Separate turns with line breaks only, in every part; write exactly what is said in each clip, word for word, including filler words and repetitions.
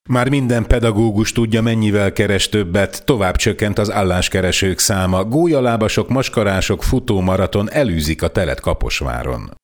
Már minden pedagógus tudja, mennyivel keres többet, tovább csökkent az álláskeresők száma, gólyalábasok, maskarások futómaraton elűzik a telet Kaposváron.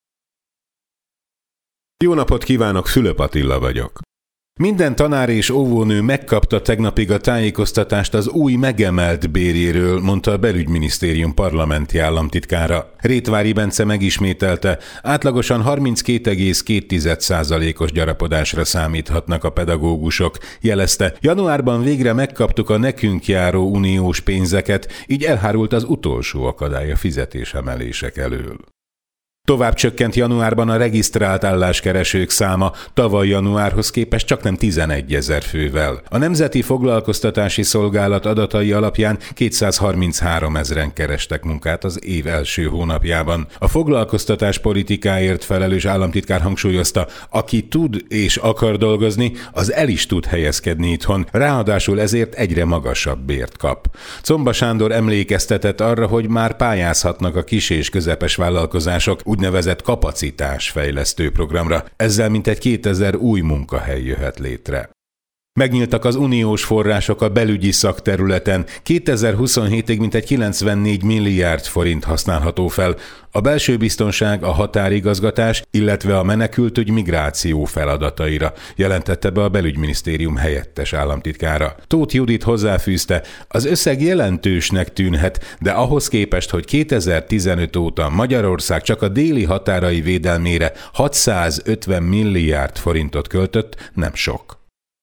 Jó napot kívánok, Fülöp Attila vagyok. Minden tanár és óvónő megkapta tegnapig a tájékoztatást az új megemelt bérjéről, mondta a Belügyminisztérium parlamenti államtitkára. Rétvári Bence megismételte, átlagosan harminckét egész két százalékos gyarapodásra számíthatnak a pedagógusok. Jelezte, januárban végre megkaptuk a nekünk járó uniós pénzeket, így elhárult az utolsó akadály a fizetésemelések elől. Tovább csökkent januárban a regisztrált álláskeresők száma, tavaly januárhoz képest csaknem tizenegyezer fővel. A Nemzeti Foglalkoztatási Szolgálat adatai alapján kétszázharminchárom ezren kerestek munkát az év első hónapjában. A foglalkoztatás politikáért felelős államtitkár hangsúlyozta, aki tud és akar dolgozni, az el is tud helyezkedni itthon, ráadásul ezért egyre magasabb bért kap. Czomba Sándor emlékeztetett arra, hogy már pályázhatnak a kis és közepes vállalkozások úgynevezett kapacitásfejlesztő programra, ezzel mintegy kétezer új munkahely jöhet létre. Megnyíltak az uniós források a belügyi szakterületen, kétezer-huszonhétig mintegy kilencvennégy milliárd forint használható fel, a belső biztonság, a határigazgatás, illetve a menekültügy migráció feladataira, jelentette be a Belügyminisztérium helyettes államtitkára. Tóth Judit hozzáfűzte, az összeg jelentősnek tűnhet, de ahhoz képest, hogy kétezer-tizenöt óta Magyarország csak a déli határai védelmére hatszázötven milliárd forintot költött, nem sok.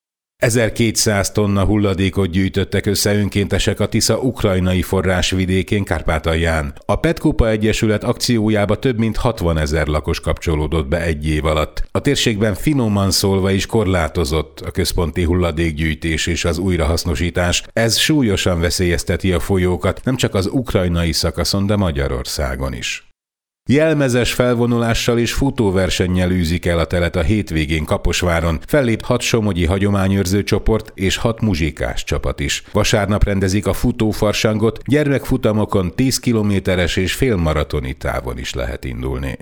ezerkétszáz tonna hulladékot gyűjtöttek össze önkéntesek a Tisza ukrajnai forrásvidékén Kárpátalján. A Petkupa Egyesület akciójába több mint hatvanezer lakos kapcsolódott be egy év alatt. A térségben finoman szólva is korlátozott a központi hulladékgyűjtés és az újrahasznosítás. Ez súlyosan veszélyezteti a folyókat, nem csak az ukrajnai szakaszon, de Magyarországon is. Jelmezes felvonulással és futóversennyel űzik el a telet a hétvégén Kaposváron. Fellép hat somogyi hagyományőrző csoport és hat muzsikás csapat is. Vasárnap rendezik a futófarsangot, gyermekfutamokon tíz kilométeres és félmaratoni távon is lehet indulni.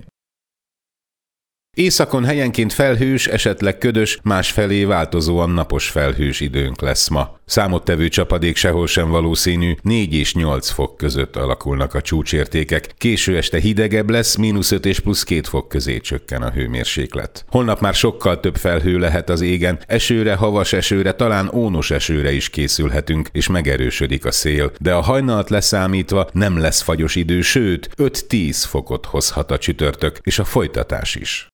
Északon helyenként felhős, esetleg ködös, másfelé változóan napos felhős időnk lesz ma. Számottevő csapadék sehol sem valószínű, négy és nyolc fok között alakulnak a csúcsértékek. Késő este hidegebb lesz, mínusz öt és plusz két fok közé csökken a hőmérséklet. Holnap már sokkal több felhő lehet az égen, esőre, havas esőre, talán ónos esőre is készülhetünk, és megerősödik a szél. De a hajnalt leszámítva nem lesz fagyos idő, sőt, öt-tíz fokot hozhat a csütörtök, és a folytatás is.